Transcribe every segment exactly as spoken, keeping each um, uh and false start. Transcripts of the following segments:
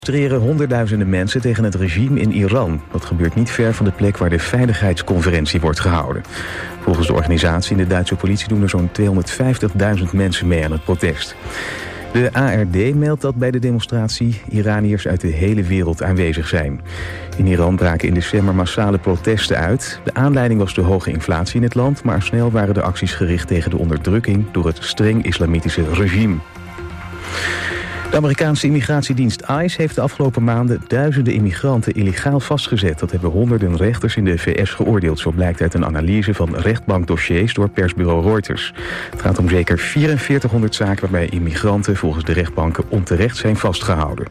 Demonstreren honderdduizenden mensen tegen het regime in Iran. Dat gebeurt niet ver van de plek waar de veiligheidsconferentie wordt gehouden. Volgens de organisatie en de Duitse politie doen er zo'n tweehonderdvijftigduizend mensen mee aan het protest. De A R D meldt dat bij de demonstratie Iraniërs uit de hele wereld aanwezig zijn. In Iran braken in december massale protesten uit. De aanleiding was de hoge inflatie in het land, maar snel waren de acties gericht tegen de onderdrukking door het streng islamitische regime. De Amerikaanse immigratiedienst ICE heeft de afgelopen maanden duizenden immigranten illegaal vastgezet. Dat hebben honderden rechters in de V S geoordeeld. Zo blijkt uit een analyse van rechtbankdossiers door persbureau Reuters. Het gaat om zeker vierenveertighonderd zaken waarbij immigranten volgens de rechtbanken onterecht zijn vastgehouden.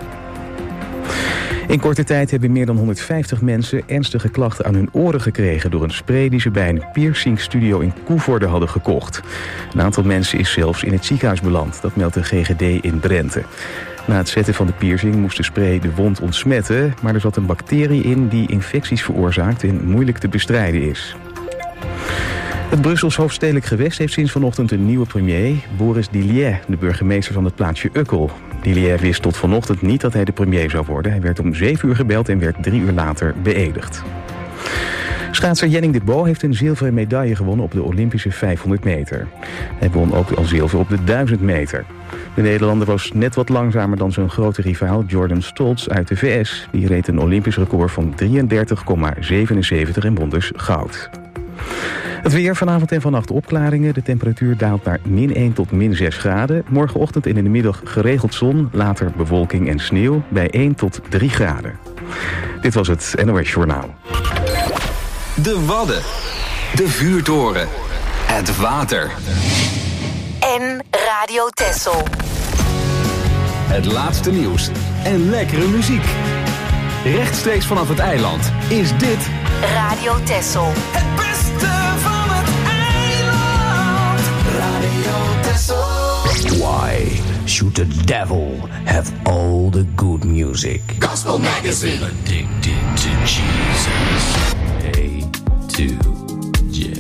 In korte tijd hebben meer dan honderdvijftig mensen ernstige klachten aan hun oren gekregen door een spray die ze bij een piercingstudio in Koevoorde hadden gekocht. Een aantal mensen is zelfs in het ziekenhuis beland, dat meldt de G G D in Drenthe. Na het zetten van de piercing moest de spray de wond ontsmetten, maar er zat een bacterie in die infecties veroorzaakt en moeilijk te bestrijden is. Het Brussels hoofdstedelijk gewest heeft sinds vanochtend een nieuwe premier, Boris Dillier, de burgemeester van het plaatsje Ukkel. Dillier wist tot vanochtend niet dat hij de premier zou worden. Hij werd om zeven uur gebeld en werd drie uur later beëdigd. Schaatser Jenning de Bo heeft een zilveren medaille gewonnen op de Olympische vijfhonderd meter. Hij won ook al zilver op de duizend meter. De Nederlander was net wat langzamer dan zijn grote rivaal Jordan Stoltz uit de V S. Die reed een Olympisch record van drieëndertig komma zevenenzeventig en won dus goud. Het weer, vanavond en vannacht opklaringen. De temperatuur daalt naar min één tot min zes graden. Morgenochtend en in de middag geregeld zon, later bewolking en sneeuw bij één tot drie graden. Dit was het N O S Journaal. De Wadden, de vuurtoren, het water. En Radio Texel. Het laatste nieuws en lekkere muziek. Rechtstreeks vanaf het eiland is dit Radio Texel. Het beste van het eiland. Radio Texel. Why should the devil have all the good music? Gospel Magazine. Addicted to Jesus. A to J.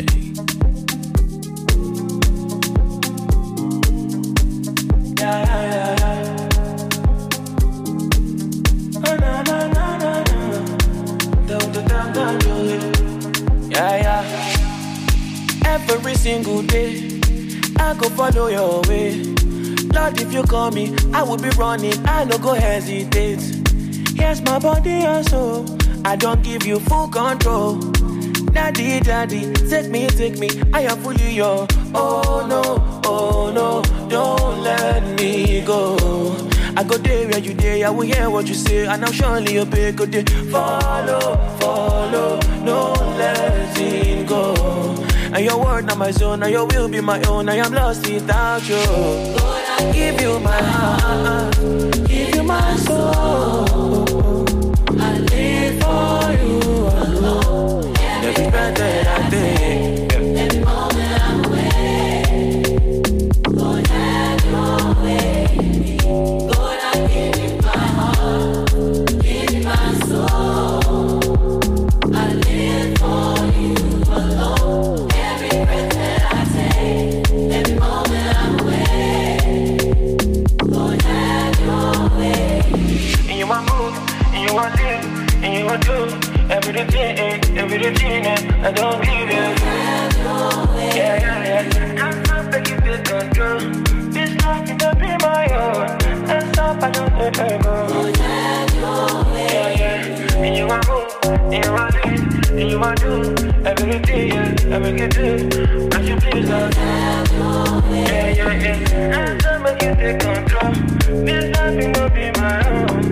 Yeah, yeah, yeah, yeah. Oh, na, na, na, na, na. Do, do, do, do, do. Yeah, yeah. Every single day, I go follow your way. Lord, if you call me, I will be running. I no go hesitate. Here's my body and soul. I don't give you full control. Daddy, daddy, take me, take me. I am fully yours. Oh no, oh no, don't let me go. I go there where you there, I will hear what you say, and I'll surely obey. Go there, follow, follow, no letting go. And your word not my zone, and your will be my own. I am lost without you. Lord, I give you my heart, give you my soul. I live for you alone. Every breath that I take, every moment I'm awake. Lord, have your way in me. Lord, I give you my heart, give you my soul. I live for you alone. Every breath that I take, every moment I'm awake. Lord, have your way in me. And you want move, and you want live, and you want do. Every routine, every routine, I don't leave you. Yeah, yeah, yeah. Can't stop, I keep the control. This life can be my own. Can't stop, I don't let her go. Yeah, yeah. And you want move, and you want live, and you want do. Every routine, every get do. But you please don't. Yeah, yeah, yeah. Can't stop, I keep the control. This life can be my own.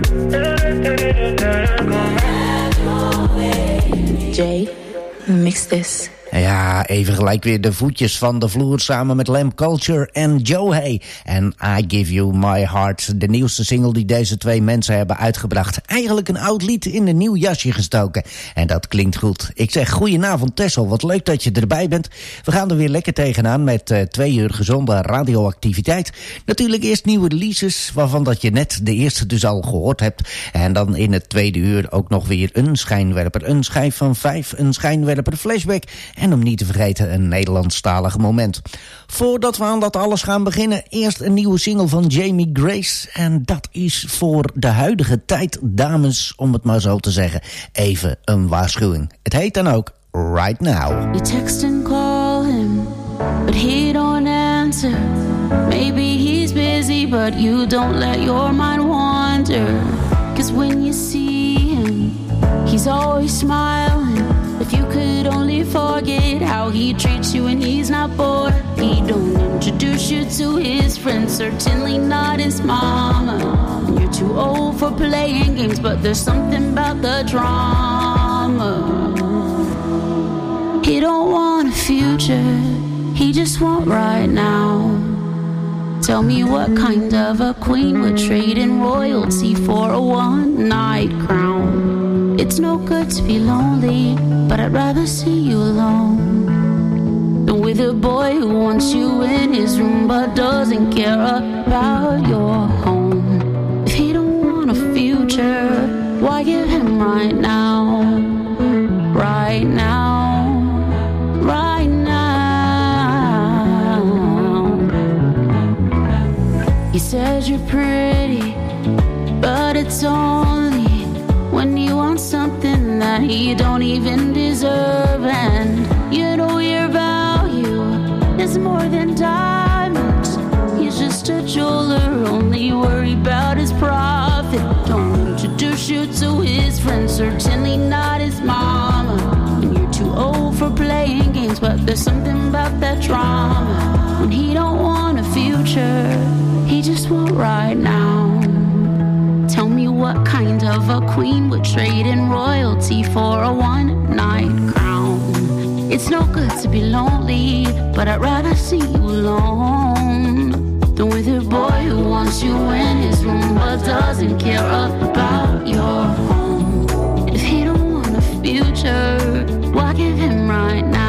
Jay, mix this. Ja, even gelijk weer de voetjes van de vloer samen met Lamb Culture en Joe Hay. En I Give You My Heart, de nieuwste single die deze twee mensen hebben uitgebracht. Eigenlijk een oud lied in een nieuw jasje gestoken. En dat klinkt goed. Ik zeg goedenavond Tessel, wat leuk dat je erbij bent. We gaan er weer lekker tegenaan met uh, twee uur gezonde radioactiviteit. Natuurlijk eerst nieuwe releases, waarvan dat je net de eerste dus al gehoord hebt. En dan in het tweede uur ook nog weer een schijnwerper. Een schijf van vijf, een schijnwerper flashback. En om niet te vergeten een Nederlandstalig moment. Voordat we aan dat alles gaan beginnen, eerst een nieuwe single van Jamie Grace. En dat is voor de huidige tijd, dames, om het maar zo te zeggen, even een waarschuwing. Het heet dan ook Right Now. You text and call him, but he don't answer. Maybe he's busy, but you don't let your mind wander. Cause when you see him, he's always smiling. If you could only forget how he treats you when he's not bored. He don't introduce you to his friends, certainly not his mama. And you're too old for playing games, but there's something about the drama. He don't want a future, he just want right now. Tell me what kind of a queen would trade in royalty for a one-night crown. It's no good to be lonely, but I'd rather see you alone than with a boy who wants you in his room but doesn't care about your home. If he don't want a future, why give him right now? Right now, right now. He says you're pretty, but it's only when you want something that he don't even deserve. And you know your value is more than diamonds. He's just a jeweler, only worried about his profit. Don't introduce you to his friends, certainly not his mama. And you're too old for playing games, but there's something about that drama. When he don't want a future, he just want right now. Tell me what kind of a queen would trade in royalty for a one-night crown. It's no good to be lonely, but I'd rather see you alone than with a boy who wants you in his room but doesn't care about your home. If he don't want a future, why give him right now?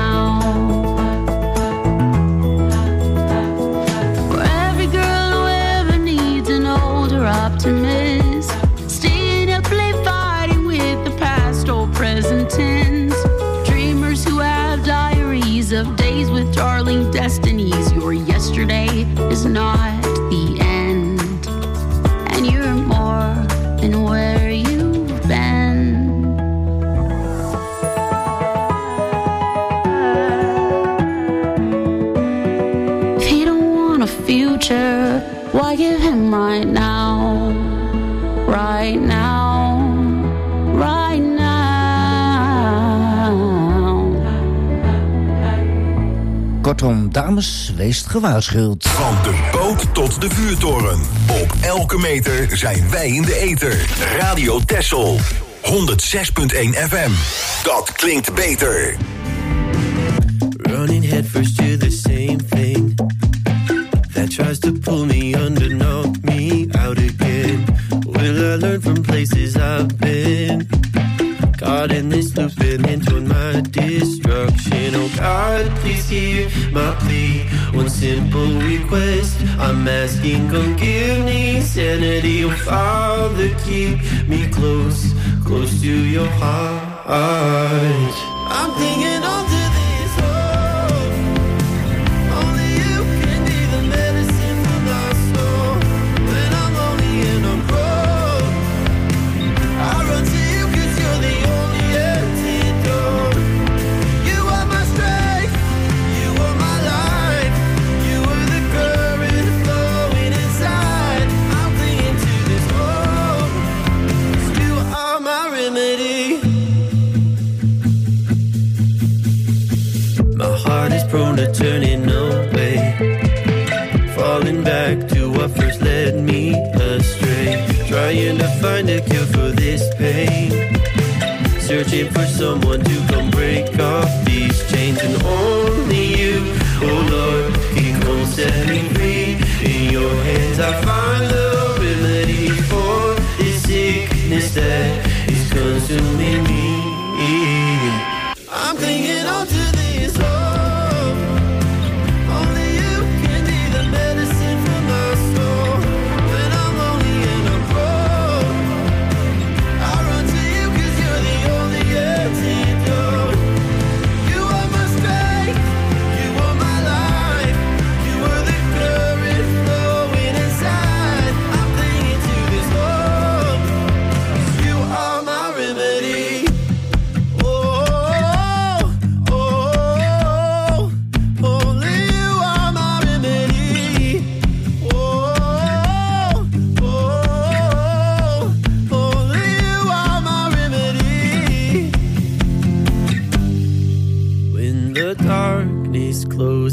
For every girl who ever needs an older optimist, staying up late fighting with the past or present tense, dreamers who have diaries of days with darling destinies. Your yesterday is not the end, and you're more than where you've been. If he don't want a future, why give him right now? Right now, right now. Kortom, dames, wees gewaarschuwd. Van de boot tot de vuurtoren. Op elke meter zijn wij in de ether. Radio Texel. honderd zes komma één F M. Dat klinkt beter. Running headfirst to the same thing that tries to pull me under, knock me out again. Will I learn from places I've been? Caught in this loop and into my destruction. Oh God, please hear my plea. One simple request I'm asking, come give me sanity. Oh Father, keep me close, close to your heart. I'm clinging on to this hope. Only you can be the medicine for my soul. When I'm lonely and I'm broke, I run to you cause you're the only antidote. You are my strength, you are my life. You are the current flowing inside. I'm clinging to this hope, 'cause you are my remedy. My heart is prone to turning away, falling back to what first led me astray. Trying to find a cure for this pain, searching for someone to come break off these chains. And only you, oh Lord, can come set me free. In your hands I find the remedy for this sickness that is consuming me. I'm clinging on to this hope. Only you can be the medicine for my soul. When I'm lonely and I'm broke, I run to you cause you're the only antidote. You are my strength.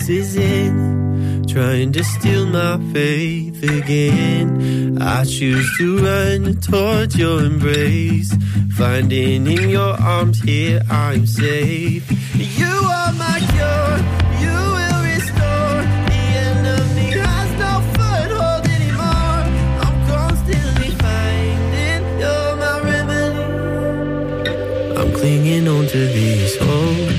closes in, trying to steal my faith again. I choose to run towards your embrace, finding in your arms here I'm safe. You are my cure, you will restore. The enemy has no foothold anymore. I'm constantly finding you're my remedy. I'm clinging on to this hope.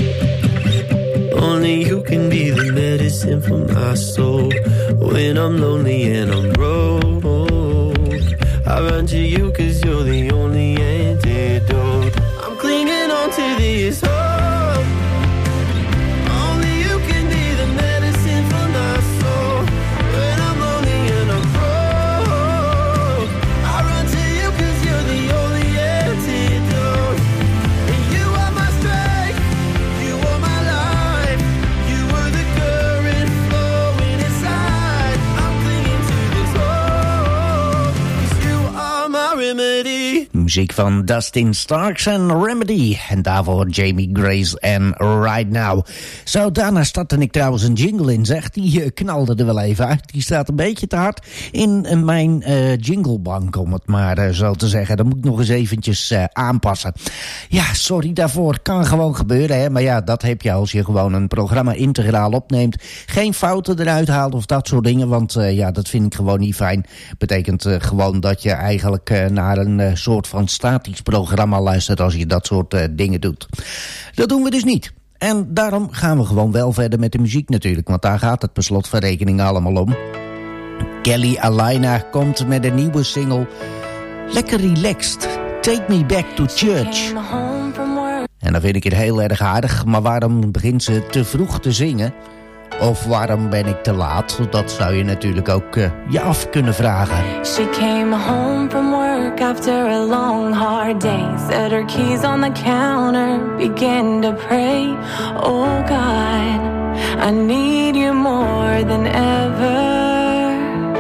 Only you can be the medicine for my soul. When I'm lonely and I'm broke, I run to you cause you're the only antidote. I'm clinging on to this hope. Only you can be the medicine for my soul. When I'm lonely and I'm broke, I run to you cause you're the only antidote. And you are my strength, you are my life. You were the current flowing inside. I'm clinging to this hope, cause you are my remedy. Muziek van Dustin Starks en Remedy. En daarvoor Jamie Grace en Right Now. Zo, daarna startte ik trouwens een jingle in, zeg. Die uh, knalde er wel even uit. Die staat een beetje te hard in uh, mijn uh, jinglebank, om het maar uh, zo te zeggen. Dat moet ik nog eens eventjes uh, aanpassen. Ja, sorry daarvoor. Kan gewoon gebeuren, hè. Maar ja, dat heb je als je gewoon een programma integraal opneemt. Geen fouten eruit haalt of dat soort dingen. Want uh, ja, dat vind ik gewoon niet fijn. Betekent uh, gewoon dat je eigenlijk uh, naar een uh, soort van statisch programma luistert als je dat soort uh, dingen doet. Dat doen we dus niet. En daarom gaan we gewoon wel verder met de muziek natuurlijk, want daar gaat het per slot van rekening allemaal om. Kelly Alaina komt met een nieuwe single. Lekker relaxed. Take Me Back to Church. En dan vind ik het heel erg aardig, maar waarom begint ze te vroeg te zingen? Of waarom ben ik te laat? Dat zou je natuurlijk ook uh, je af kunnen vragen. She came home from work after a long hard day. Set her keys on the counter, began to pray. Oh God, I need you more than ever.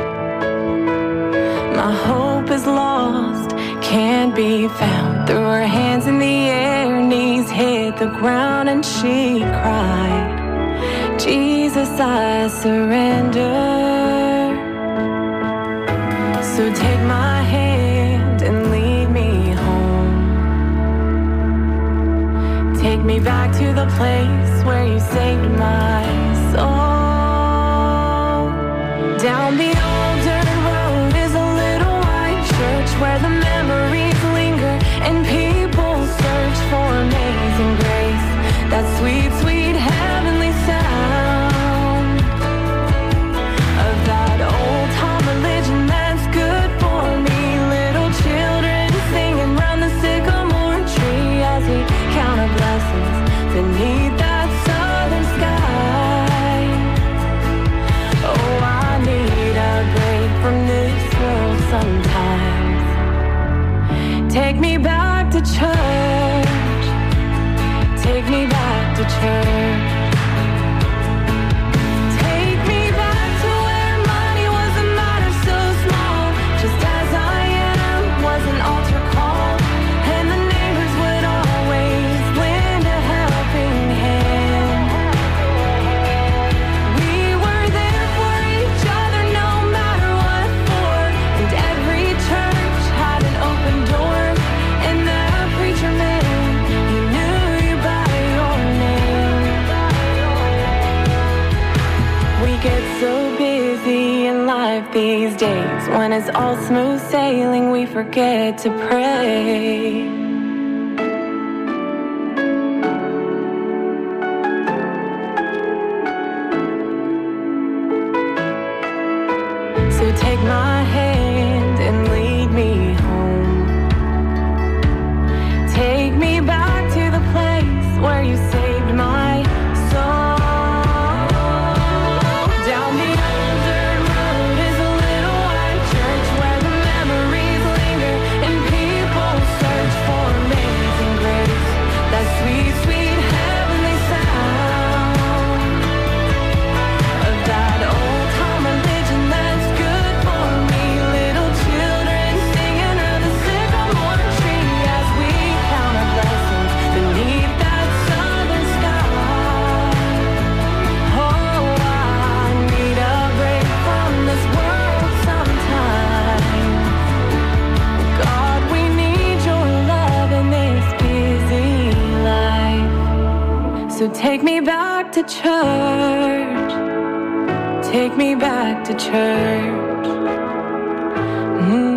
My hope is lost, can't be found. Threw her hands in the air, knees hit the ground and she cried. Jesus, I surrender. So take my hand and lead me home. Take me back to the place where you saved my soul. Down the old dirt road is a little white church where the memories linger and people search for amazing grace. That sweet, sweet heavenly sound. Beneath that southern sky. Oh, I need a break from this world sometimes. Take me back to church. Take me back to church. Take me back to where money was a matter so small. Just as I am was an altar call. And the neighbors would always lend a helping hand. We were there for each other no matter what for. And every church had an open door. And that preacher man, he knew you by your name. We get so busy in life these days. When it's all smooth sailing, we forget to pray. So take my hand and lead me home. Take me back to the place where you saved my soul. Down the old dirt road is a little white church where the memories linger and people search for take me back to church. Take me back to church. Mm.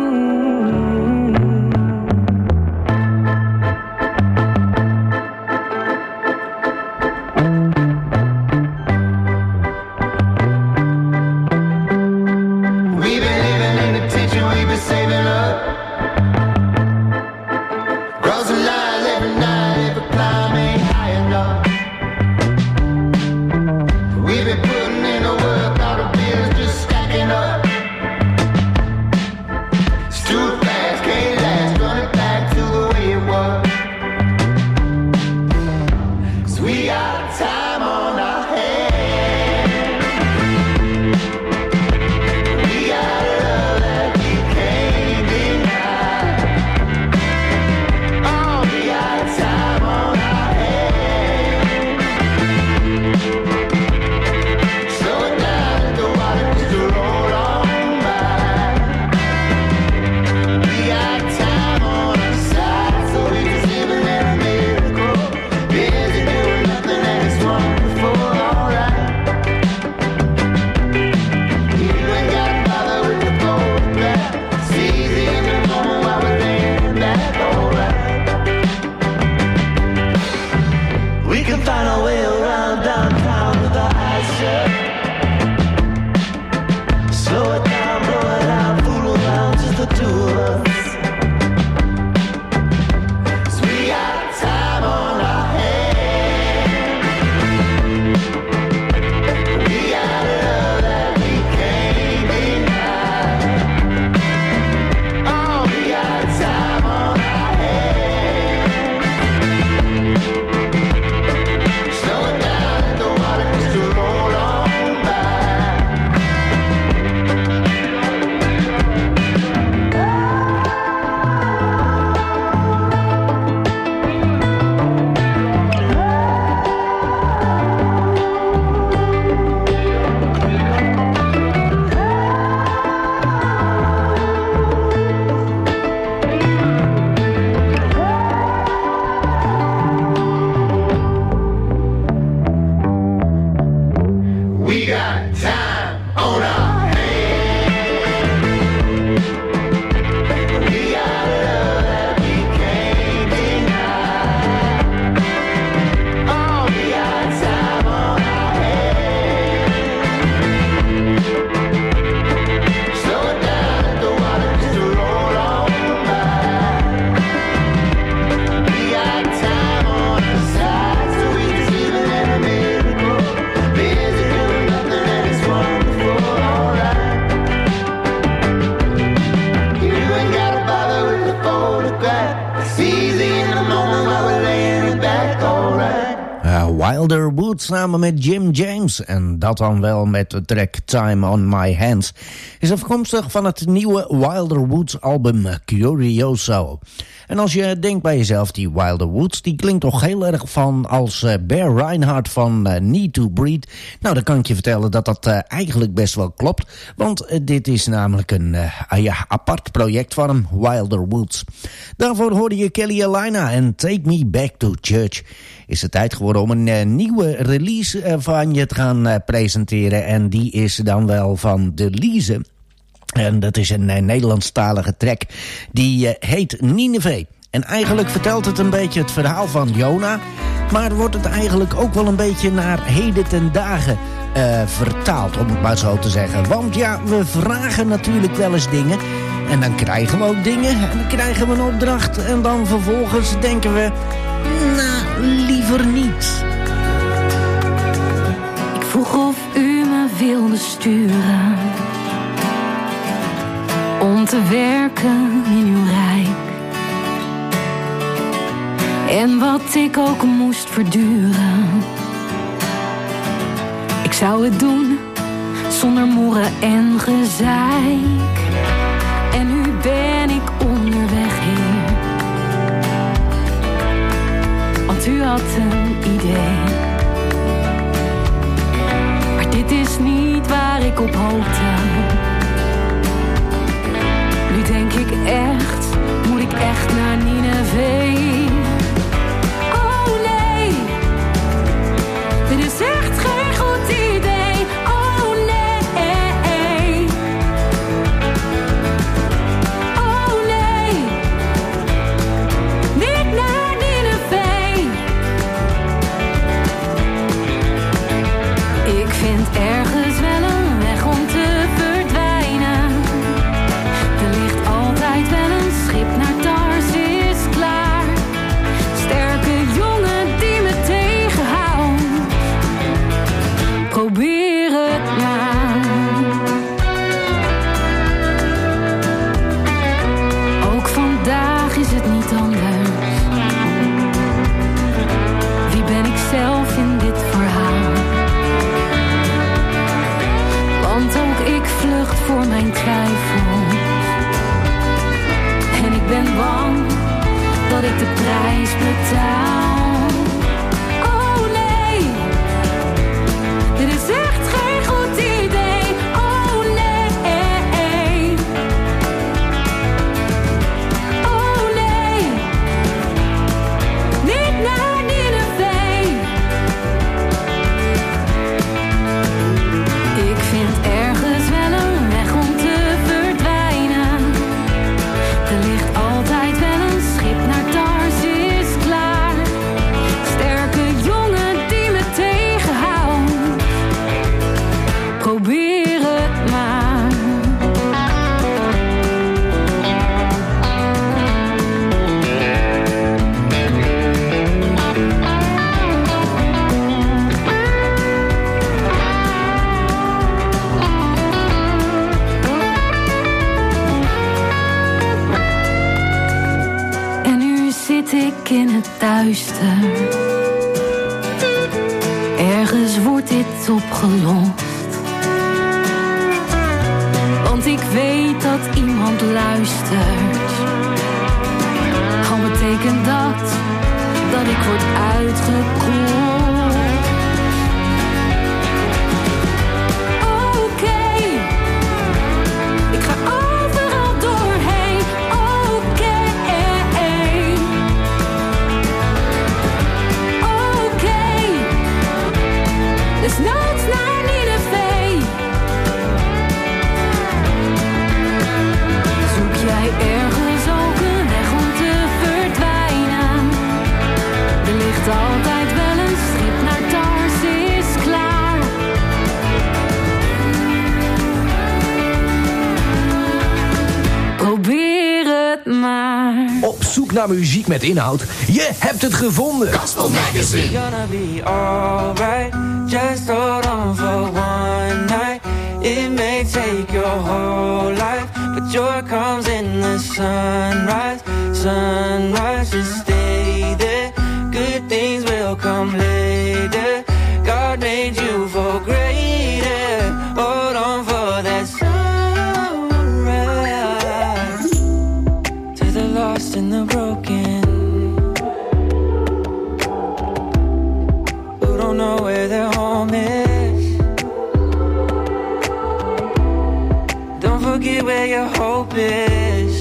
Wilder Woods samen met Jim James. En dat dan wel met de track Time on My Hands. Is afkomstig van het nieuwe Wilder Woods album Curioso. En als je denkt bij jezelf, die Wilder Woods, die klinkt toch heel erg van als uh, Bear Reinhardt van uh, Need to Breathe. Nou, dan kan ik je vertellen dat dat uh, eigenlijk best wel klopt. Want uh, dit is namelijk een uh, ja, apart project van hem, Wilder Woods. Daarvoor hoorde je Kelly Alina en Take Me Back to Church. Is het tijd geworden om een uh, nieuwe release uh, van je te gaan uh, presenteren. En die is dan wel van De Lize. En dat is een uh, Nederlandstalige track. Die uh, heet Nineveh. En eigenlijk vertelt het een beetje het verhaal van Jona. Maar wordt het eigenlijk ook wel een beetje naar heden ten dagen uh, vertaald. Om het maar zo te zeggen. Want ja, we vragen natuurlijk wel eens dingen. En dan krijgen we ook dingen. En dan krijgen we een opdracht. En dan vervolgens denken we... Nou, liever niet. Ik vroeg of u me wilde sturen om te werken in uw rijk. En wat ik ook moest verduren, ik zou het doen zonder moeren en gezeik. En nu ben ik onderweg heen, want u had een idee. Maar dit is niet waar ik op hoopte. Nu denk ik echt, moet ik echt naar Nineveh? Oh nee, ben bang dat ik de prijs betaal. Oh nee, dit is echt geen goed idee. Oh nee, oh nee, niet naar Nineveh. Ik vind ergens wel een weg om te verdwijnen. Er ligt altijd wel een schip naar Tarsis klaar. Sterke jongen die me tegenhoudt. Probeer het maar. En nu zit ik in het duister. Ergens wordt dit opgelost. Want ik weet dat iemand luistert. Al betekent dat dat ik word uitgekrold. Oké, ik ga overal doorheen. Oké, oké, desnoods naar Nineveh. Zoek jij ergens ook een weg om te verdwijnen? Er ligt altijd wel een schip naar Tarsis klaar. Probeer het maar. Op zoek naar muziek met inhoud? Je hebt het gevonden. Gospel Magazine. Gonna be alright. Just hold on for one night. It may take your whole life, but joy comes in the sunrise. Sunrise, just stay there. Good things will come later. God made you for greater. Hold on for that sunrise. To the lost and the broken, who don't know where their home is. Don't forget where your hope is.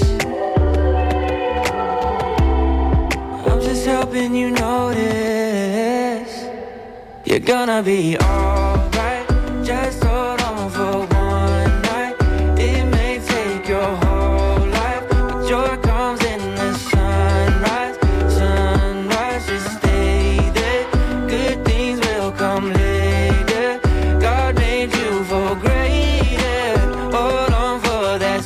I'm just helping you notice. You're gonna be alright. Just hold on for one night. It may take your whole life, but joy comes in the sunrise. Sunrise, just stay there. Good things will come later. God made you for greater. Hold on for that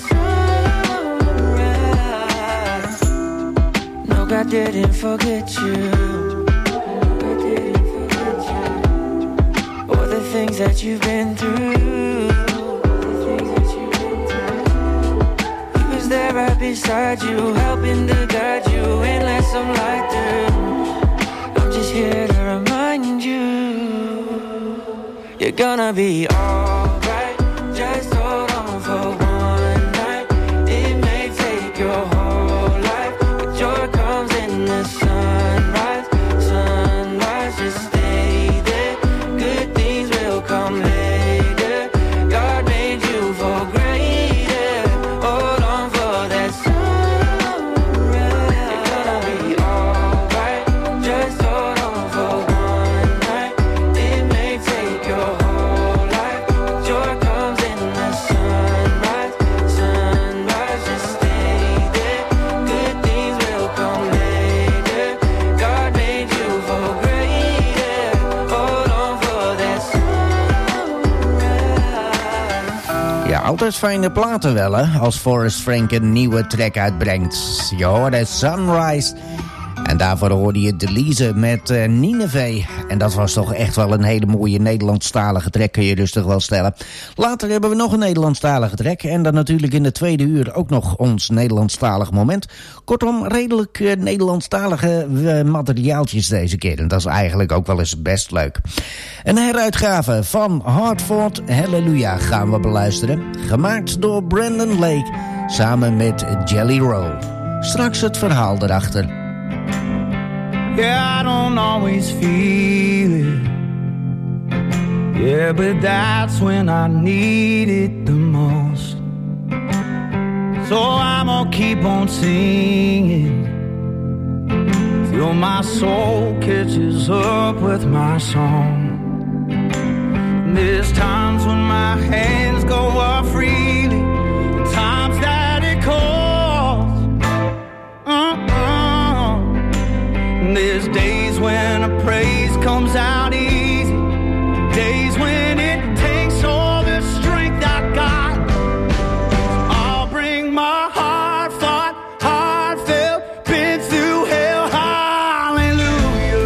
sunrise. No, God didn't forget you. God didn't forget you. Or the things that you've been through. The things that you've been through. He was there right beside you, helping to guide you and let some light through. I'm just here to remind you, you're gonna be alright. Just hold on for one night. It may take your whole life, but joy comes in the sunrise. Sunrise, just stay there. Good things will come later. God made you for greater. Hold on for that sunrise. You're gonna be alright. Just hold on for one night. It may take your whole life, but joy comes in the sunrise. Sunrise, just stay there. Good things will come later. God made you for greater. Hold on for that sunrise. Ja, altijd fijne platen wel, hè? Als Forrest Frank een nieuwe track uitbrengt. Je hoorde Sunrise. En daarvoor hoorde je Delise met uh, Nineveh. En dat was toch echt wel een hele mooie Nederlandstalige track, kun je rustig wel stellen. Later hebben we nog een Nederlandstalige track. En dan natuurlijk in de tweede uur ook nog ons Nederlandstalig moment. Kortom, redelijk uh, Nederlandstalige uh, materiaaltjes deze keer. En dat is eigenlijk ook wel eens best leuk. Een heruitgave van Hartford Hallelujah gaan we beluisteren. Gemaakt door Brandon Lake samen met Jelly Roll. Straks het verhaal erachter. Yeah, I don't always feel it. Yeah, but that's when I need it the most. So I'm gonna keep on singing till my soul catches up with my song. There's times when my hands go up freely, times that it calls. Uh-uh. There's days when a praise comes out easy, days when it takes all the strength I got. I'll bring my heart fought, heartfelt, been through hell, hallelujah.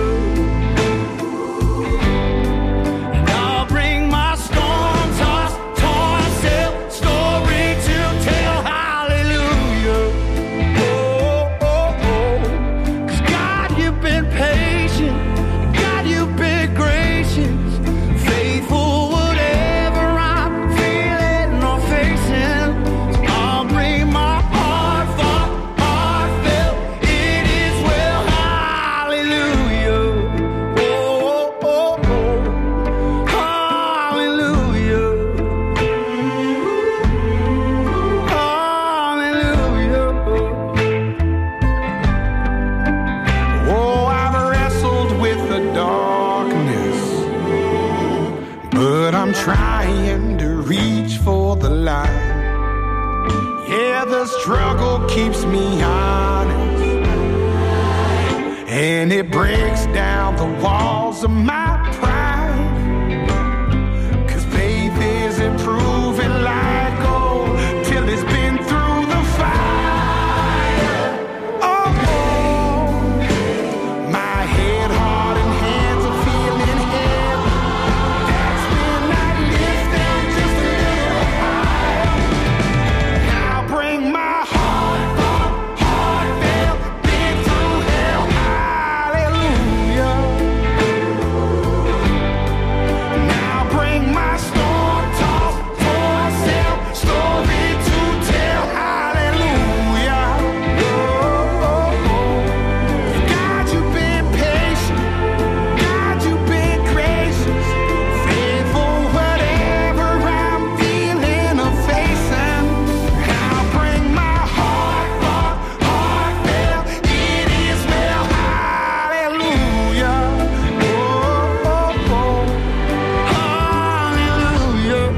And I'll bring my storm-tossed, torn-sailed story to tell, hallelujah. Oh, oh, oh. 'Cause God, you've been patient, God, you've been gracious, faithful whatever I'm feeling or facing. So I'll bring my heart fought, heartfelt, it is well, hallelujah. Oh, oh, oh, hallelujah. Hallelujah. Oh, I've wrestled with the darkness, but I'm trying to reach for the light. Yeah, the struggle keeps me honest, and it breaks down the walls of my pride. 'Cause faith isn't proven like gold till it's been through the fire. Oh, oh. My head, heart, and hands are feeling heavy. That's when I lift them just a little higher. Now bring my heart, heartfelt, been through hell, hallelujah. Now bring my storm-tossed, torn-sailed story to tell, hallelujah. Oh, oh, oh. God, you've been patient, God, you've been gracious, faithful whatever I'm feeling or facing. Now bring my heart, heart, heartfelt, it is well, hallelujah. Oh, oh, oh, hallelujah.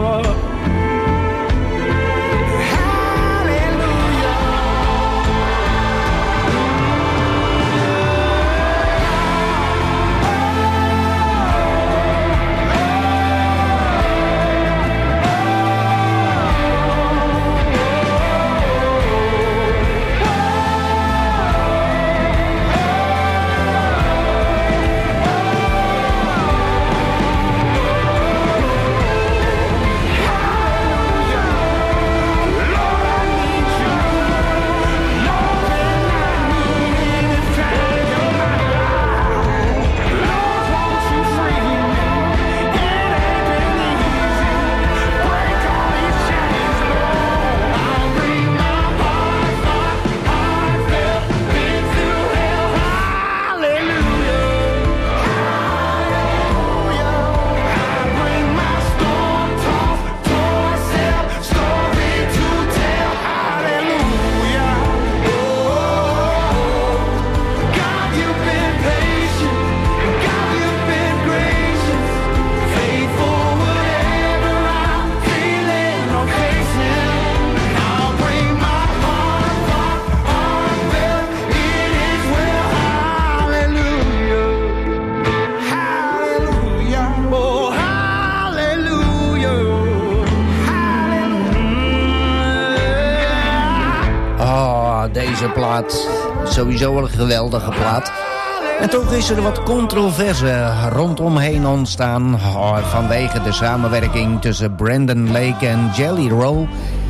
Deze plaat, sowieso een geweldige plaat. En toch is er wat controverse rondomheen ontstaan oh, vanwege de samenwerking tussen Brandon Lake en Jelly Roll.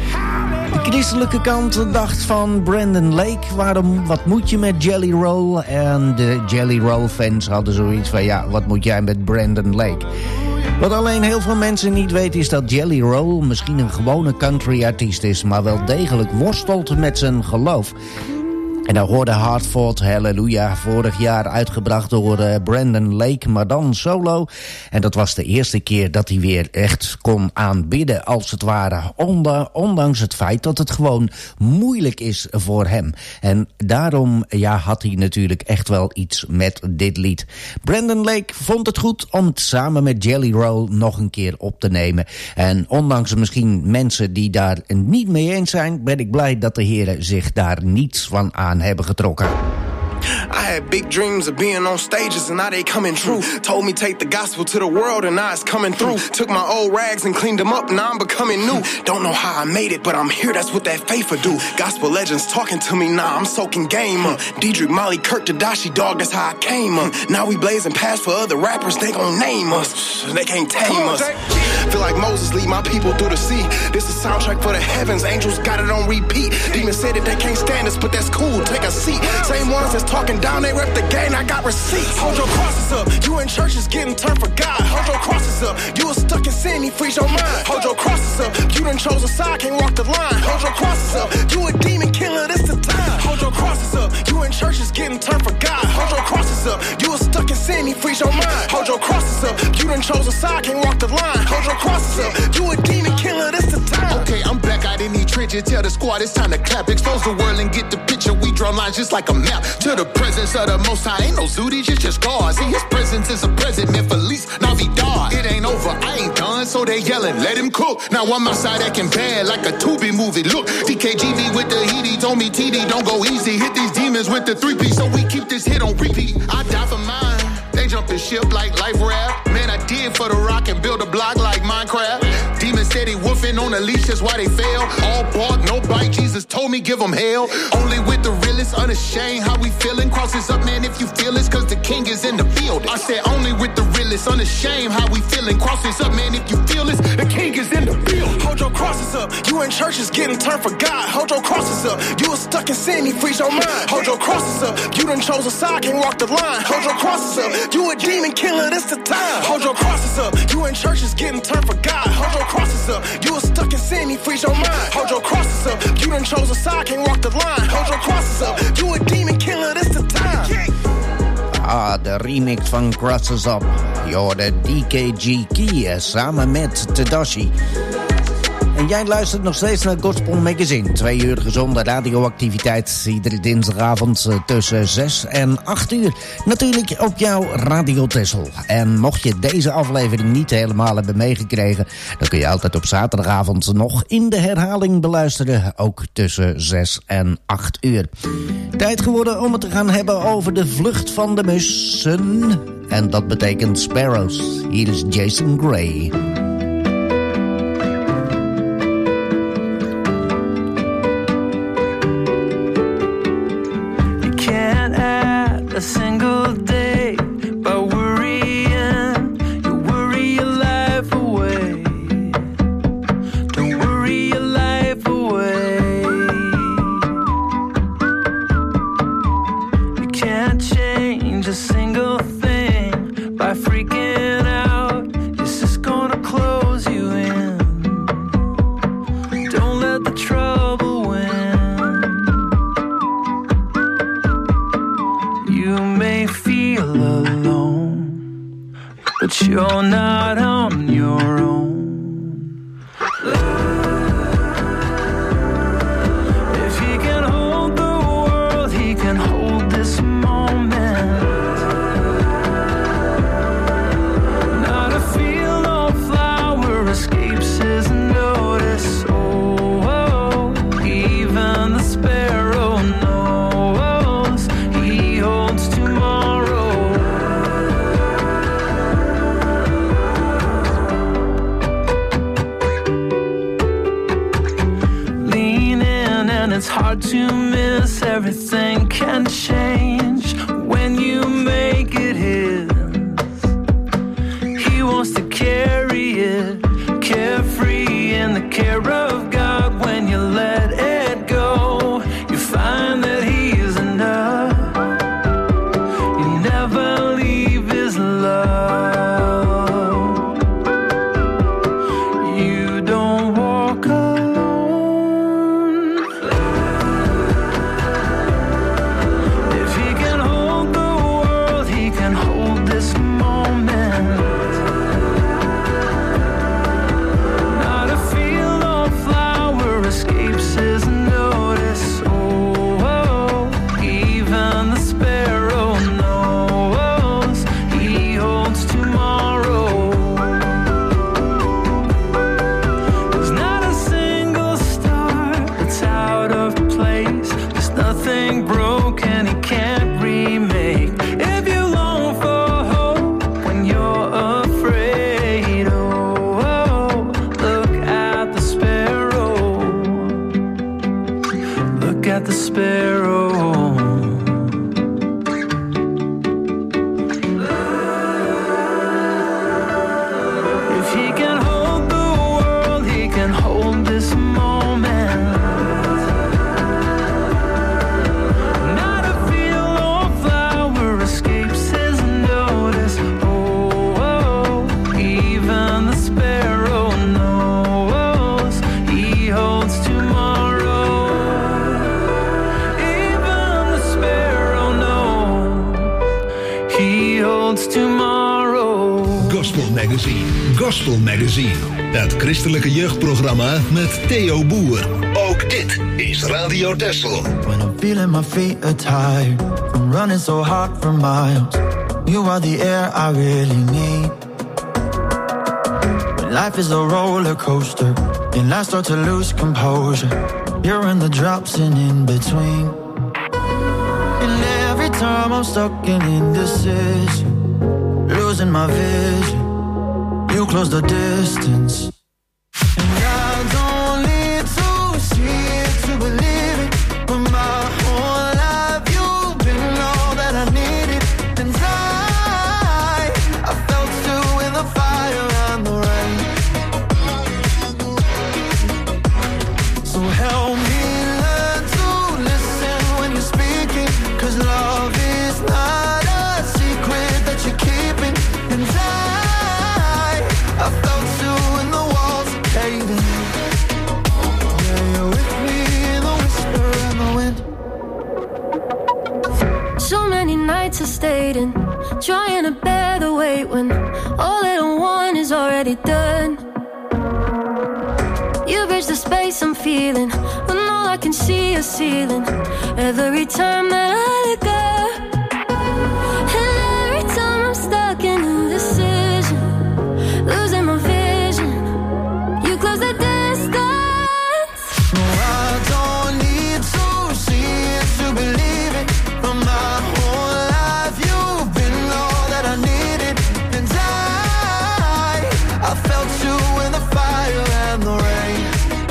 De christelijke kant dacht van Brandon Lake, waarom, wat moet je met Jelly Roll? En de Jelly Roll fans hadden zoiets van, ja, wat moet jij met Brandon Lake? Wat alleen heel veel mensen niet weten is dat Jelly Roll misschien een gewone country artiest is, maar wel degelijk worstelt met zijn geloof. En dan hoorde Hard Fought Hallelujah, vorig jaar uitgebracht door uh, Brandon Lake, maar dan solo. En dat was de eerste keer dat hij weer echt kon aanbidden, als het ware. Ondanks het feit dat het gewoon moeilijk is voor hem. En daarom ja, had hij natuurlijk echt wel iets met dit lied. Brandon Lake vond het goed om het samen met Jelly Roll nog een keer op te nemen. En ondanks misschien mensen die daar niet mee eens zijn, ben ik blij dat de heren zich daar niets van aan hebben getrokken. I had big dreams of being on stages and now they coming true. Told me take the gospel to the world and now it's coming through. Took my old rags and cleaned them up, now I'm becoming new. Don't know how I made it, but I'm here, that's what that faith would do. Gospel legends talking to me now, I'm soaking game up. Diedrich, Molly, Kirk, Tadashi, dog, that's how I came up. Now we blazing past for other rappers, they gon' name us. They can't tame us. Feel like Moses lead my people through the sea. This is soundtrack for the heavens, angels got it on repeat. Demons said that they can't stand us, but that's cool, take a seat. Same ones that's talking down, they rep the game, I got receipts. Hold your crosses up, you in church is getting turned for God. Hold your crosses up, you was stuck in sin, he frees your mind. Hold your crosses up, you done chose a side, can't walk the line. Hold your crosses up, you a demon killer, this the time. Hold your crosses up, you in church is getting turned for God. Hold your crosses up, you was stuck in sin, he frees your mind. Hold your crosses up, you done chose a side, can't walk the line. Hold your crosses up, you a demon killer, this the time. Okay, I'm back out in these trenches, tell the squad it's time to clap. Expose the world and get the picture, we draw lines just like a map. To the presence of the Most High, ain't no zooties, it's just God. See, his presence is a present, man, Feliz Navidad. It ain't over, I ain't done, so they yelling, let him cook. Now I'm outside acting bad like a Tubi movie. Look, D K G me with the heat, he told me T D, don't go easy. Hit these demons with the three-piece, so we keep this hit on repeat. I die for mine, they jump the ship like life raft. Man, I did for the rock and build a block like Minecraft. Demons steady woofing on the leash, that's why they fail. All bark, no bite, Jesus told me give them hell. Only with the realest, unashamed, how we feeling. Crosses up, man, if you feel it's cause the king is in the field. I said only with the realest, unashamed, how we feeling. Crosses up, man, if you feel it's the king is in the field. Hold your crosses up, you in church is getting turned for God. Hold your crosses up, you was stuck in sin, he frees your mind. Hold your crosses up, you done chose a side, can't walk the line. Hold your crosses up, you a demon killer, this the time. Hold your crosses up, you in church is getting turned for God. Hold your crosses up, you was stuck in sin, he frees your mind. Hold your crosses up, you done chose a side, can't walk the line. Hold your crosses up, you a demon killer, this the time. Ah, de remix van Crosses Up. Je hoorde D K G Key samen met Tadashi. En jij luistert nog steeds naar Gospel Magazine. Twee uur gezonde radioactiviteit. Iedere dinsdagavond tussen zes en acht uur. Natuurlijk op jouw Radio Texel. En mocht je deze aflevering niet helemaal hebben meegekregen, dan kun je altijd op zaterdagavond nog in de herhaling beluisteren. Ook tussen zes en acht uur. Tijd geworden om het te gaan hebben over de vlucht van de mussen. En dat betekent Sparrows. Hier is Jason Gray. A single day by worrying, you worry your life away. Don't worry your life away. You can't change a single thing by freaking out. It's just gonna close you in. Don't let the trouble win. You may feel alone, but you're not on your own. If he can hold the world, he can hold this moment. Not a field or flower escapes his notice. Oh, oh, even the sparrow knows he holds tomorrow. Lean in and it's hard to miss. Everything can change when you make it his. He wants to carry it, carefree in the care of God. When you let it go, you find that he is enough. You never leave his love. You don't walk alone. tomorrow. Gospel Magazine. Gospel Magazine. Het christelijke jeugdprogramma met Theo Boer. Ook dit is Radio Texel. When I'm feeling my feet are tired from running so hard for miles, you are the air I really need. When life is a roller coaster and I start to lose composure, you're in the drops and in between. And every time I'm stuck in indecision, losing my vision, you close the distance. And I don't need to see it to believe it, but my whole life you've been all that I needed. And I, I felt you in the fire and the rain. So help me learn to listen when you're speaking, 'cause love is not a secret that you're keeping. And I, I felt you in the walls caving. Yeah, you're with me in the whisper and the wind. So many nights I stayed in, trying to bear the weight when all that I want is already done. You bridge the space I'm feeling when all I can see is ceiling. Every time that I let go, and every time I'm stuck in indecision, losing my vision, you close the distance. No, I don't need to see it to believe it. From my whole life you've been all that I needed. And I, I felt you in the fire and the rain.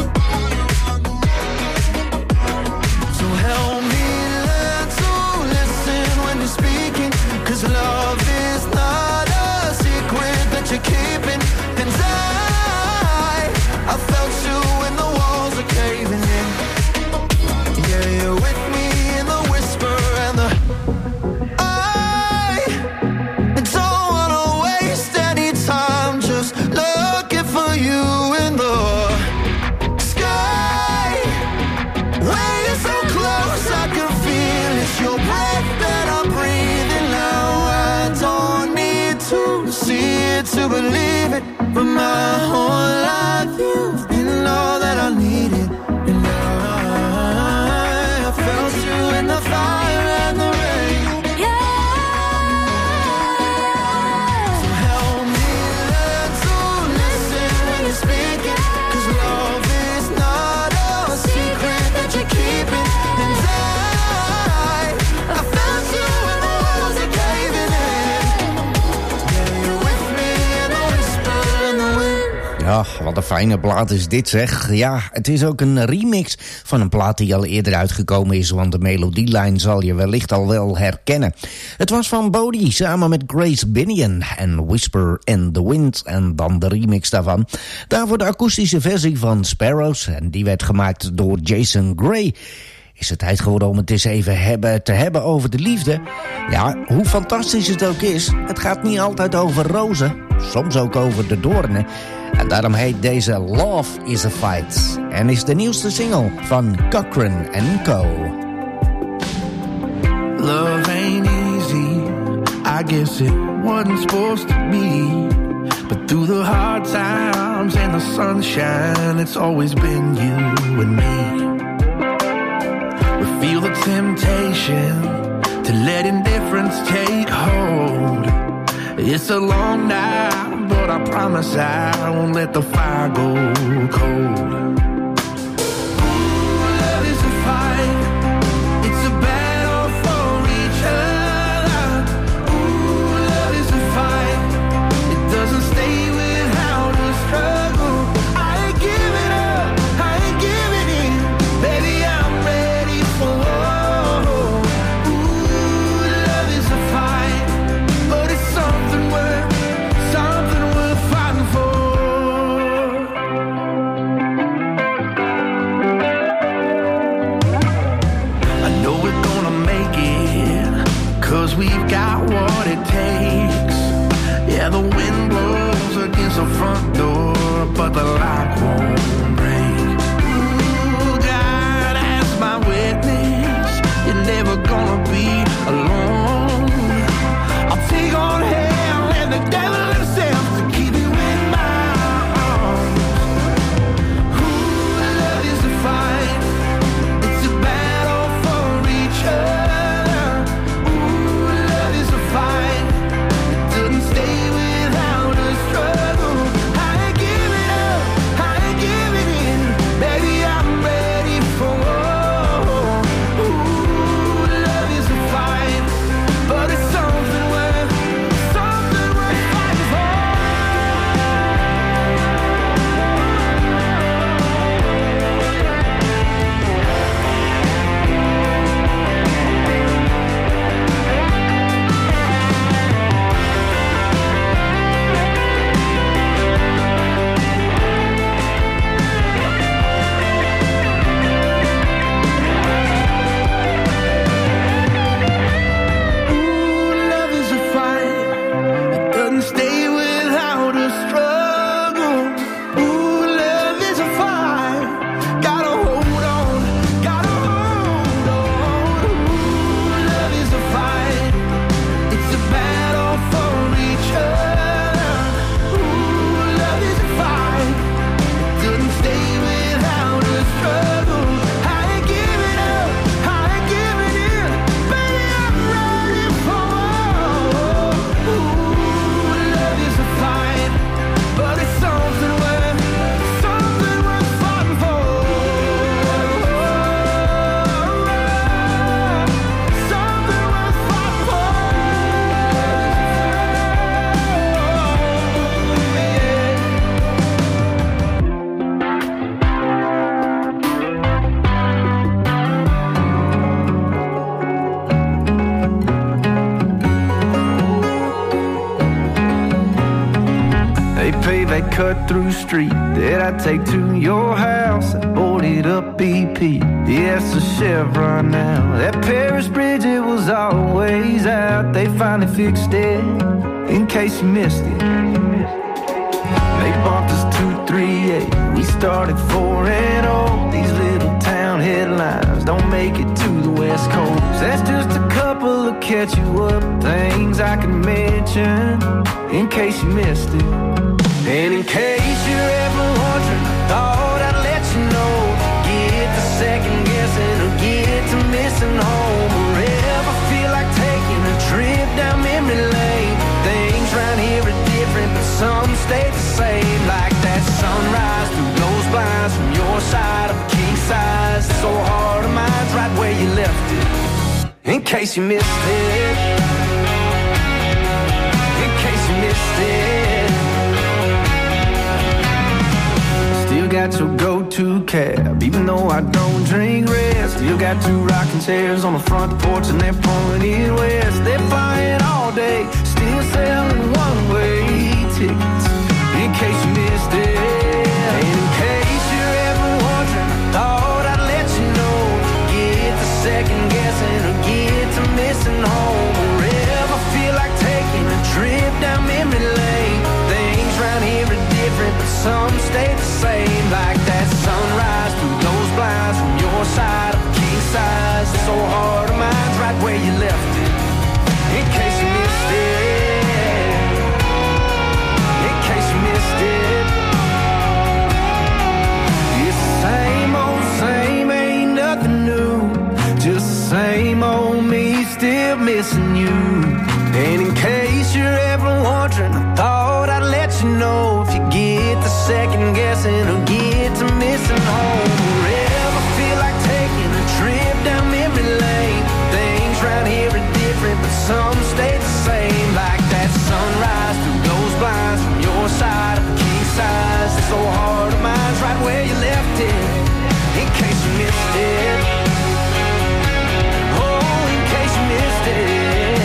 So help me learn to listen when you're speaking, 'cause love is not a secret that you're keeping. And I, I felt you when the walls are caving in. Yeah, you're with me in the whisper and the I, I don't wanna waste any time just looking for you in the sky. When you're so close I can feel it's your breath that I'm breathing now. I don't need to see it to believe it, but my whole life you've been all that I needed. And I, I felt you in the fire and the rain. So help me learn to listen when you're speaking, 'cause love is not a secret that you're keeping. And I, I felt you when the walls are caving in. Yeah, you're with me in the whisper and the wind. Ja, wat een fijne plaat is dit, zeg. Ja, het is ook een remix van een plaat die al eerder uitgekomen is, want de melodielijn zal je wellicht al wel herkennen. Het was van Bodie samen met Grace Binion en Whisper in the Wind en dan de remix daarvan. Daarvoor de akoestische versie van Sparrows en die werd gemaakt door Jason Gray. Is het tijd geworden om het eens even hebben, te hebben over de liefde? Ja, hoe fantastisch het ook is, het gaat niet altijd over rozen, soms ook over de doornen. En daarom heet deze Love is a Fight en is de nieuwste single van Cochran and Co. Love ain't easy, I guess it wasn't supposed to be. But through the hard times and the sunshine, it's always been you and me. We feel the temptation to let indifference take hold. It's a long night, but I promise I won't let the fire go cold. Ooh, love is a fight. It's a battle for each other. Ooh, love is a fight. It doesn't stay without a struggle. I ain't giving up, I ain't giving in. Baby, I'm ready for war. Ooh, love is a fight, but it's something worth, something worth fighting for. I know we're gonna make it, 'cause we've got what it takes. Yeah, the wind blows against the front door, but the lock won't break. Ooh, God as my witness, you're never gonna be alone. I'll take on head paved cut-through street that I take to your house, that boarded up B P. Yeah, it's a Chevron now. That Paris Bridge, it was always out. They finally fixed it, in case you missed it. They bumped us two three eight. We started four and oh. These little town headlines don't make it to the West Coast. That's just a couple of catch you up things I can mention, in case you missed it. And in case you're ever wondering, I thought I'd let you know. Get to second guessing or get to missing home, or ever feel like taking a trip down memory lane. Things round here are different, but some stay the same. Like that sunrise through those blinds from your side of a king size. So hard of mine's right where you left it, in case you missed it. In case you missed it. Still got your go-to cab, even though I don't drink red. Still got two rocking chairs on the front porch and they're pointed west. They're flying all day, still selling one-way tickets, in case you missed it. And in case you're ever wondering, I thought I'd let you know. Get to second guessing or get to missing home, or ever feel like taking a trip down memory lane. Things round here are different, but some stay the same. Like that sunrise through those blinds from your side of a king size. So hard of mine's right where you left it, in case you missed it. In case you missed it. It's the same old same, ain't nothing new. Just the same old me, still missing you. And in case you're ever wondering, I thought I'd let you know. If you get to second guessing or get to missing home, or ever feel like taking a trip down memory lane. Things round here are different, but some stay the same. Like that sunrise through those blinds from your side of a king size. It's so hard of mine's right where you left it, in case you missed it. Oh, in case you missed it.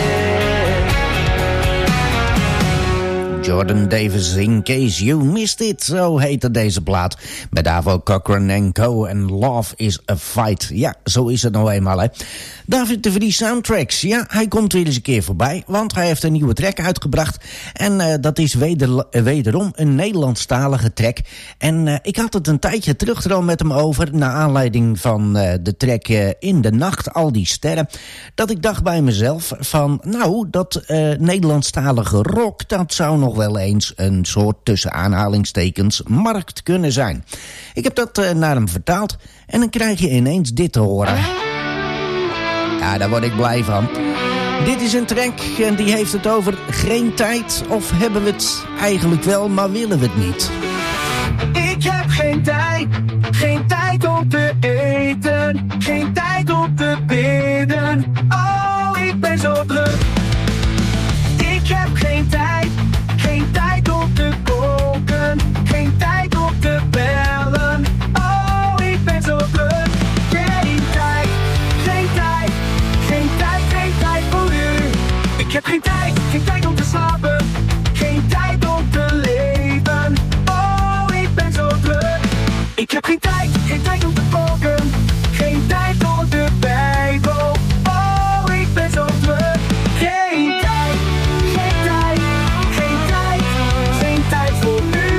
Jordan Davis, In Case You Missed It, zo heette deze plaat. Met daarvoor Cochran en Co. en Love is a Fight. Ja, zo is het nou eenmaal, hè. David de Vries Soundtracks, ja, hij komt weer eens een keer voorbij, want hij heeft een nieuwe track uitgebracht. En uh, dat is weder, uh, wederom een Nederlandstalige track. En uh, ik had het een tijdje terug er al met hem over, naar aanleiding van uh, de track uh, In de Nacht, Al die Sterren. Dat ik dacht bij mezelf van, nou, dat uh, Nederlandstalige rock, dat zou nog wel eens een soort tussen aanhalingstekens markt kunnen zijn. Ik heb dat uh, naar hem vertaald en dan krijg je ineens dit te horen. Ja, daar word ik blij van. Dit is een track en die heeft het over geen tijd, of hebben we het eigenlijk wel, maar willen we het niet. Ik heb geen tijd, geen tijd om te eten, geen tijd om te bidden. Oh, ik ben zo druk. Ik heb geen tijd, geen tijd om te koken, geen tijd om te bellen. Oh, ik ben zo druk. Geen tijd, geen tijd, geen tijd, geen tijd voor u. Ik heb geen tijd, geen tijd om te slapen, geen tijd om te leven. Oh, ik ben zo druk. Ik heb geen tijd, geen tijd om te koken, geen tijd om de Bijbel. Oh, ik ben zo druk. Geen tijd, geen tijd, geen tijd, geen tijd voor u.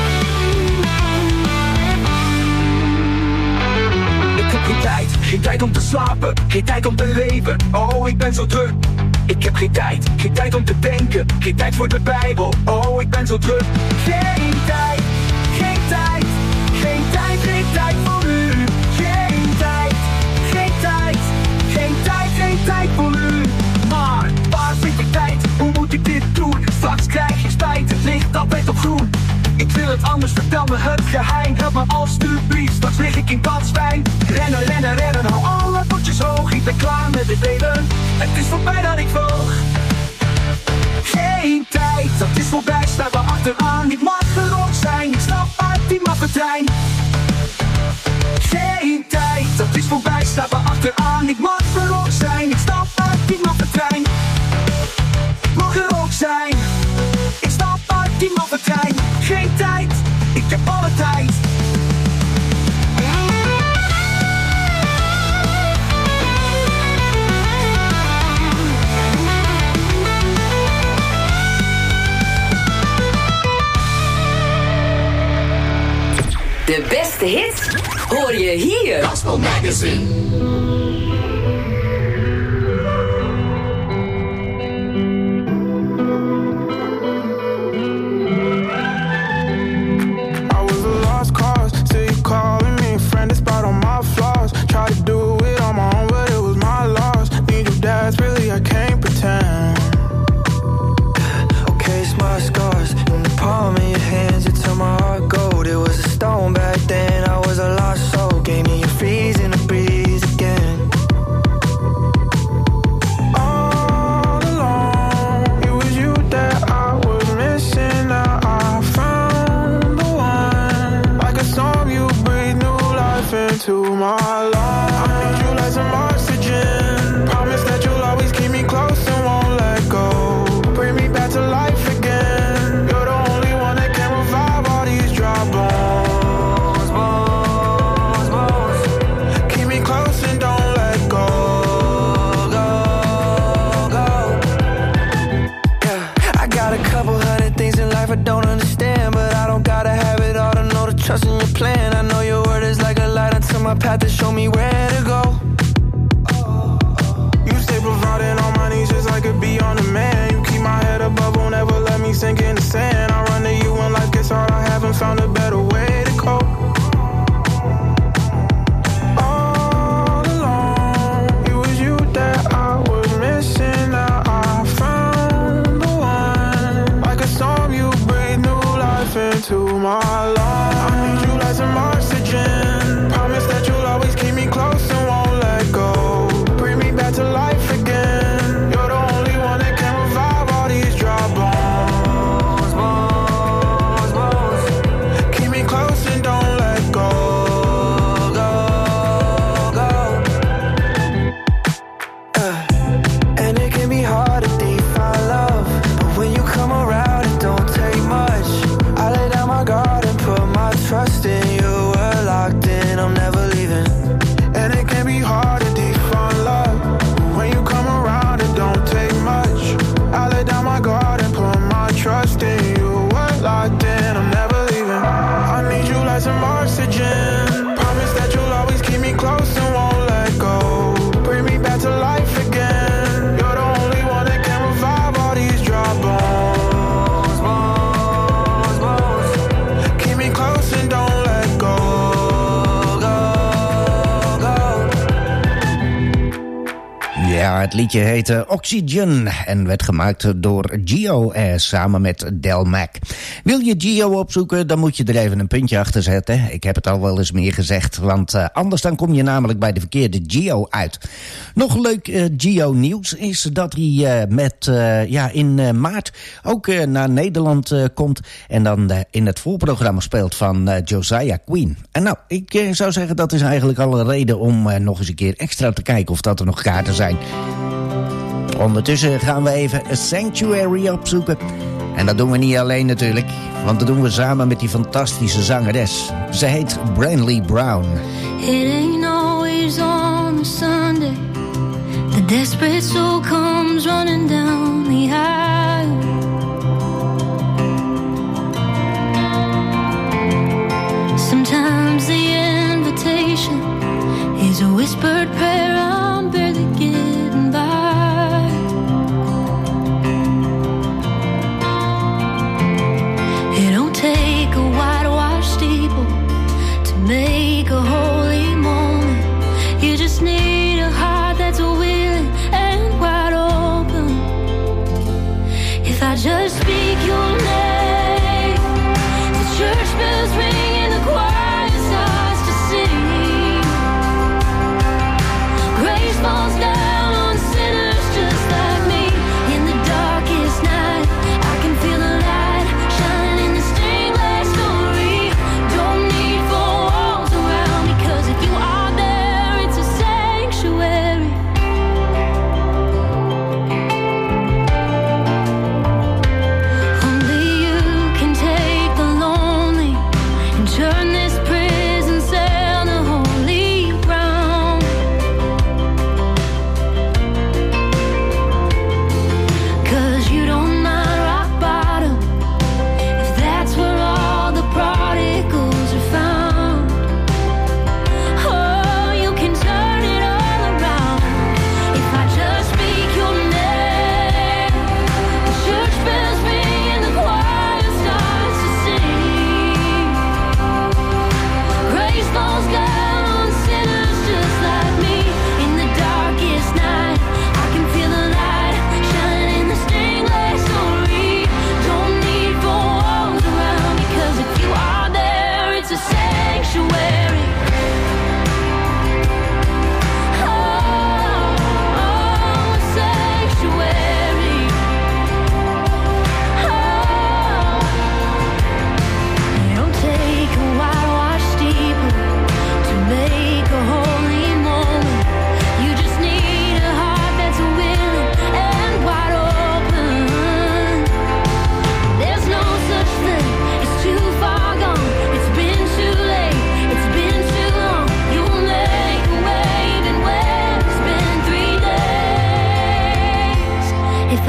Ik heb geen tijd, geen tijd om te slapen, geen tijd om te leven. Oh, ik ben zo druk. Ik heb geen tijd, geen tijd om te denken, geen tijd voor de Bijbel. Oh, ik ben zo druk. Geen tijd, geen tijd, geen tijd, geen tijd voor u. Geen tijd, geen tijd, geen tijd, geen tijd voor u. Maar waar vind ik tijd? Hoe moet ik dit doen? Straks krijg je spijt, het ligt altijd op groen. Ik wil het anders, vertel me het geheim. Help me alstublieft, straks lig ik in Katzwijn. Rennen, rennen, rennen, hou alle potjes hoog. Ik ben klaar met het leven, het is voorbij dat ik volg. Geen tijd, dat is voorbij, staan we achteraan. Ik mag er ook zijn, ik stap uit die maffetrein. Geen tijd, dat is voorbij, staan we achteraan. Ik mag er ook zijn, ik stap uit die maffetrein. Mag er ook zijn, ik stap uit die maffetrein. Geen grootste hits hoor je hier. Gospel Magazine. Path to show me where to go. You stay providing on my knees just like a bee on a man. You keep my head above, won't ever let me sink in the sand. I run to you when life gets hard, I haven't found a better way to cope. All along, it was you that I was missing. Now I found the one. Like a storm, you breathe new life into my lungs. I need you like some oxygen. Promise that you'll always keep me close and won't let go. Bring me back to life again. You're the only one that can revive all these dry bones, bones, bones. Keep me close and don't let go, go, go. Uh, and it can be hard to define love, but when you come around, it don't take much. I lay down my guard and put my trust in you. We're locked in, I'm never leaving. And it can be hard to define love, but when you come around, it don't take much. I lay down my guard and put my trust in you. We're locked in, I'm never leaving. I need you like some oxygen. Promise that you'll always keep me close and won't let go. Bring me back to life again. You're the only one that can revive all these dry bones, bones, bones. Keep me close and don't let go, go, go. Ja, het liedje heette Oxygen en werd gemaakt door Gio eh, samen met Del Mac. Wil je Gio opzoeken, dan moet je er even een puntje achter zetten. Ik heb het al wel eens meer gezegd, want uh, anders dan kom je namelijk bij de verkeerde Gio uit. Nog leuk uh, Gio nieuws is dat hij uh, met, uh, ja, in uh, maart ook uh, naar Nederland uh, komt en dan uh, in het voorprogramma speelt van uh, Josiah Queen. En nou, ik uh, zou zeggen dat is eigenlijk al een reden om uh, nog eens een keer extra te kijken of dat er nog kaarten zijn. Ondertussen gaan we even A Sanctuary opzoeken. En dat doen we niet alleen natuurlijk, want dat doen we samen met die fantastische zangeres. Ze heet Brantley Brown. It ain't always on a Sunday. The desperate soul comes running down the aisle. Sometimes the invitation is a whispered prayer. I'm barely getting by. It don't take a whitewashed steeple to make a holy moment. You just need a heart that's willing and wide open.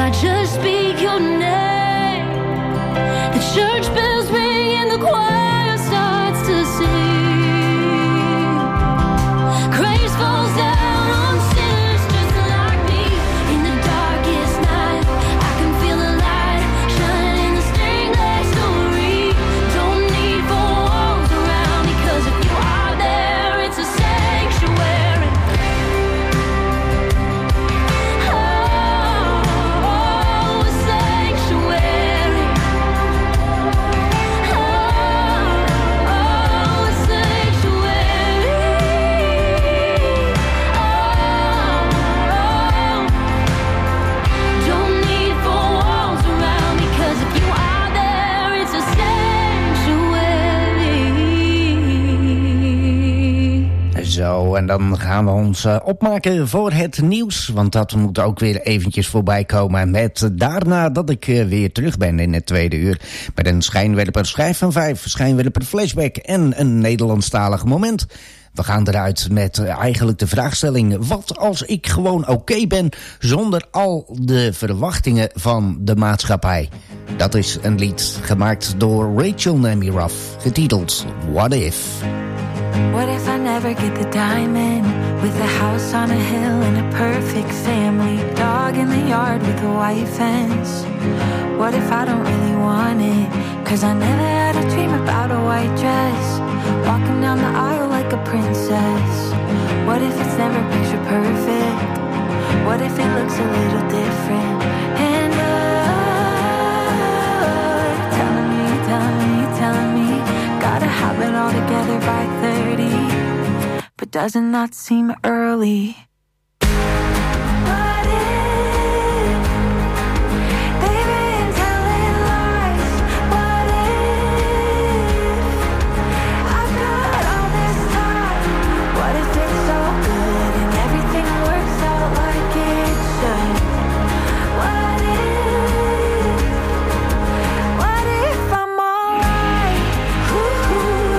I just speak your name, the church bells ring and the choir starts to sing. Grace falls down on sinners just like me. In the darkest night, I can feel the light shining in the stained glass story. Don't need four walls around me, 'cause if you are there, it's a sanctuary. Oh, a sanctuary. Oh, a sanctuary. Oh, don't need four walls around me, 'cause if you are there, it's a sanctuary. Zo, en dan gaan we ons uh, opmaken voor het nieuws. Want dat moet ook weer eventjes voorbij komen. Met daarna dat ik uh, weer terug ben in het tweede uur. Met een schijnwerper schijf van vijf, schijnwerper flashback en een Nederlandstalig moment. We gaan eruit met uh, eigenlijk de vraagstelling: wat als ik gewoon oké ben zonder al de verwachtingen van de maatschappij? Dat is een lied gemaakt door Rachel Nemiroff, getiteld What If. What if I never get the diamond? With a house on a hill and a perfect family. Dog in the yard with a white fence. What if I don't really want it? 'Cause I never had a dream about a white dress. Walking down the aisle like a princess. What if it's never picture perfect? What if it looks a little different? And oh, you're telling me, you're telling me, you're telling me gotta have it all together by thirty. But doesn't that seem early? What if they've been telling lies? What if I've got all this time? What if it's so good and everything works out like it should? What if, what if I'm alright? Ooh,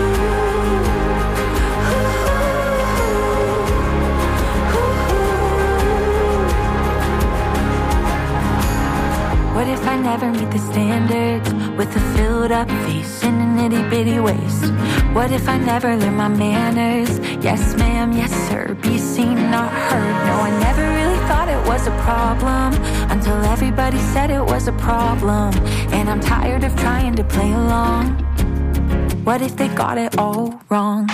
what if I never meet the standards? With a filled up face and an itty bitty waist. What if I never learn my manners? Yes ma'am, yes sir, be seen, not heard. No, I never really thought it was a problem until everybody said it was a problem. And I'm tired of trying to play along. What if they got it all wrong?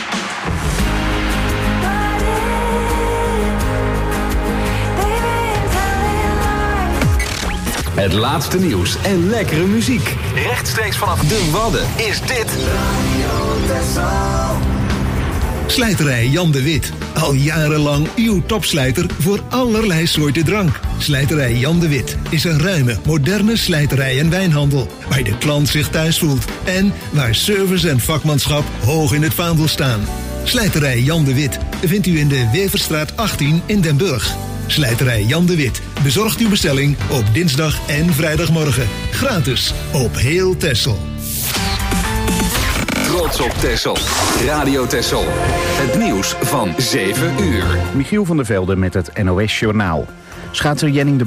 Het laatste nieuws en lekkere muziek. Rechtstreeks vanaf de Wadden is dit Slijterij Jan de Wit. Al jarenlang uw topslijter voor allerlei soorten drank. Slijterij Jan de Wit is een ruime, moderne slijterij en wijnhandel. Waar de klant zich thuis voelt. En waar service en vakmanschap hoog in het vaandel staan. Slijterij Jan de Wit vindt u in de Weverstraat achttien in Den Burg. Slijterij Jan de Wit bezorgt uw bestelling op dinsdag en vrijdagmorgen. Gratis op heel Texel. Trots op Texel. Radio Texel. Het nieuws van zeven uur. Michiel van der Velde met het N O S Journaal. Schaatser Jenning de